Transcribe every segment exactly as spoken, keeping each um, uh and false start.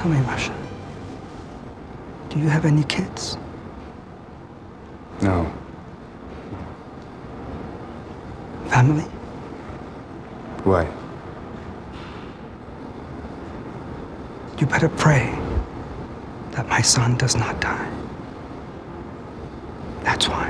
Tell me, Russia, do you have any kids? No. Family? Why? You better pray that my son does not die. That's why.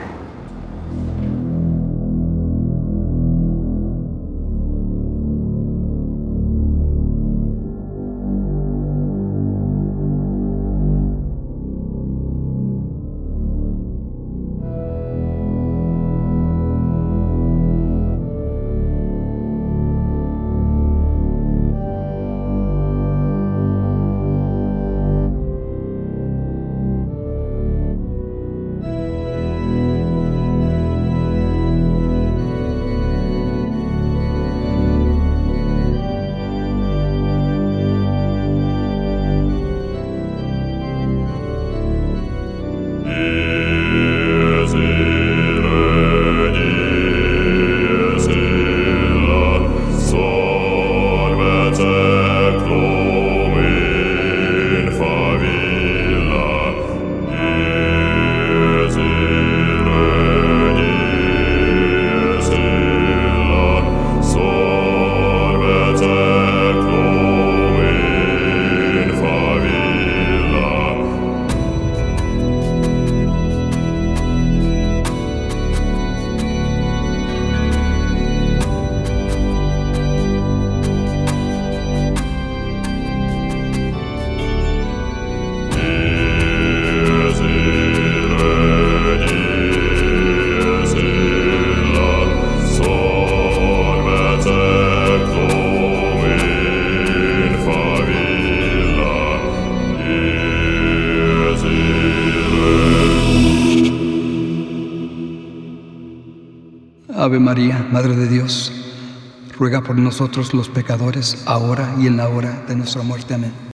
Ave María, Madre de Dios, ruega por nosotros los pecadores, ahora y en la hora de nuestra muerte. Amén.